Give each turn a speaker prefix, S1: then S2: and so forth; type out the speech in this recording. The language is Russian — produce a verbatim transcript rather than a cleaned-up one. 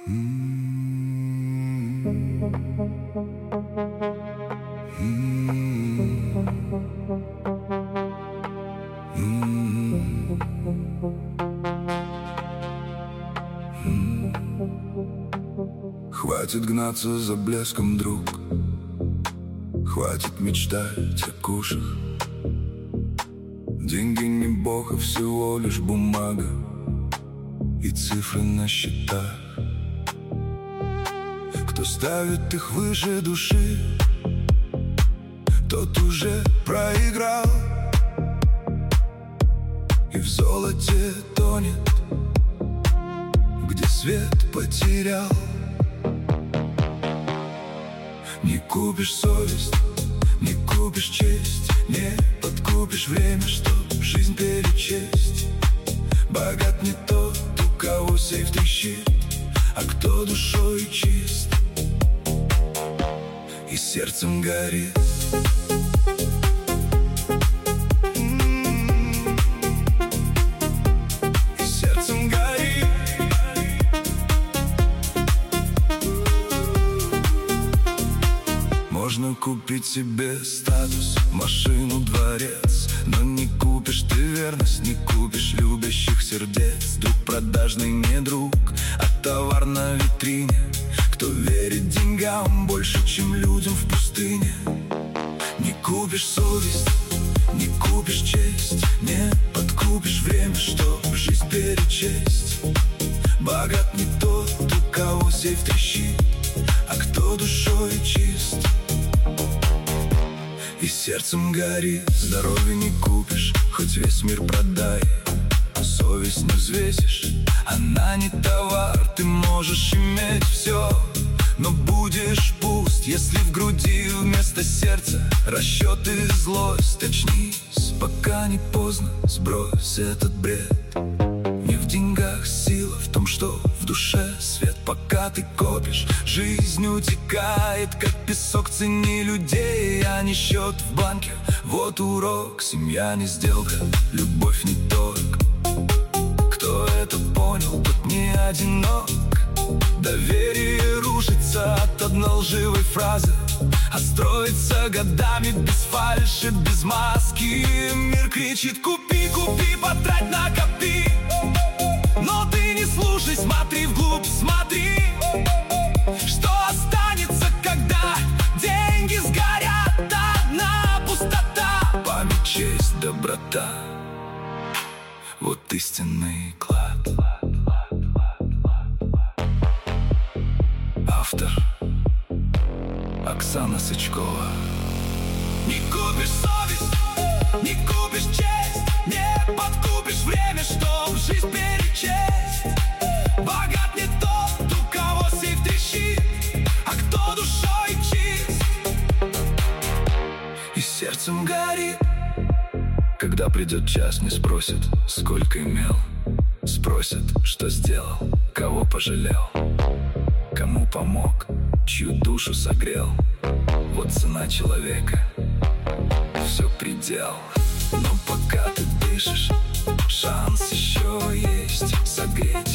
S1: Хватит гнаться за блеском, друг. Хватит мечтать о кушах. Деньги не бог, а всего лишь бумага и цифры на счетах. Кто ставит их выше души, тот уже проиграл и в золоте тонет, где свет потерял. Не купишь совесть, не купишь честь, не подкупишь время, чтоб жизнь перечесть. Богат не тот, у кого сейф трещит, а кто душой чист и сердцем горит. И сердцем горит. Можно купить себе статус, машину, дворец, но не купишь ты верность, не купишь любящих сердец. Друг продажный не друг, а товар на витрине. Кто верит деньгам больше, чем людям в пустыне. Не купишь совесть, не купишь честь, не подкупишь время, чтоб жизнь перечесть. Богат не тот, у кого сейф трещит, а кто душой чист и сердцем горит. Здоровье не купишь, хоть весь мир продай, совесть не взвесишь, она не товар. Ты можешь иметь все, но будешь пуст, если в груди вместо сердца расчеты и злость. Очнись, пока не поздно, сбрось этот бред. Не в деньгах сила, в том, что в душе свет. Пока ты копишь, жизнь утекает, как песок. Цени людей, а не счет в банке. Вот урок, семья не сделка, любовь не торг. Кто это понял, тот не одинок. Доверие рушится от одной лживой фразы, а строится годами без фальши, без маски. Мир кричит: купи, купи, потрать, накопи. Но ты не слушай, смотри вглубь, смотри, что останется, когда деньги сгорят. Одна пустота, память, честь, доброта. Вот истинный клад. Автор Оксана Сычкова. Не купишь совесть, не купишь честь, не подкупишь время, чтоб жизнь перечесть. Богат не тот, у кого сейф трещит, а кто душой чист и сердцем горит. Когда придет час, не спросят, сколько имел, спросят, что сделал, кого пожалел, кому помог, чью душу согрел. Вот цена человека, все предел. Но пока ты дышишь, шанс еще есть согреть